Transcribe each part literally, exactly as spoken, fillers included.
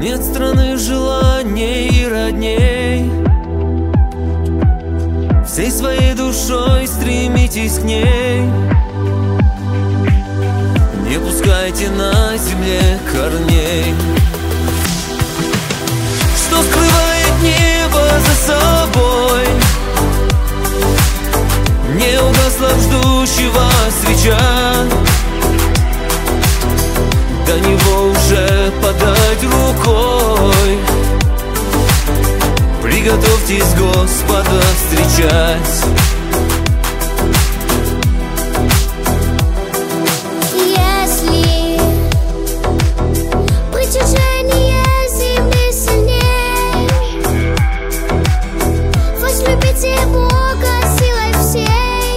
Нет страны желаний и родней. Всей своей душой стремитесь к ней. Не пускайте на земле корней. Что скрывает небо за собой? Не угасла ждущего свеча. До него уже подать рукой. Приготовьтесь Господа встречать. Если притяжение земли сильней, возлюбите Бога силой всей.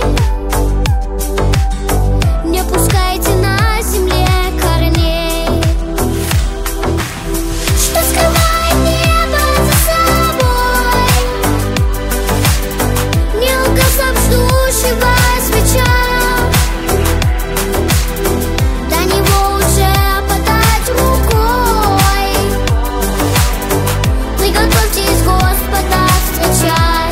Не пускайте на земле корней. Что скрывает небо за собой? Не угасла ждущего свеча. До него уже подать рукой. Приготовьтесь Господа встречать.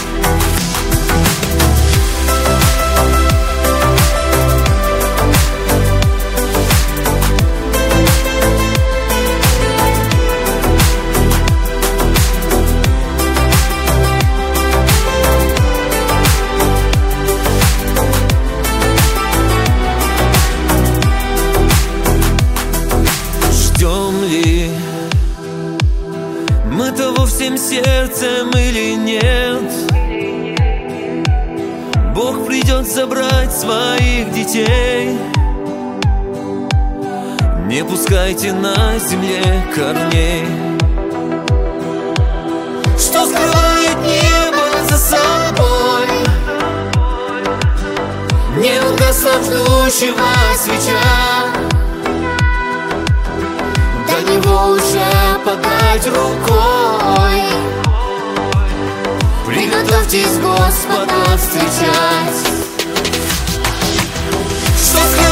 Ждем ли мы того всем сердцем или нет? Бог придет забрать своих детей. Не пускайте на земле корней. Что скрывает небо за собой? Не угасла ждущего свеча. До него уже подать рукой. Приготовьтесь Господа встречать. Что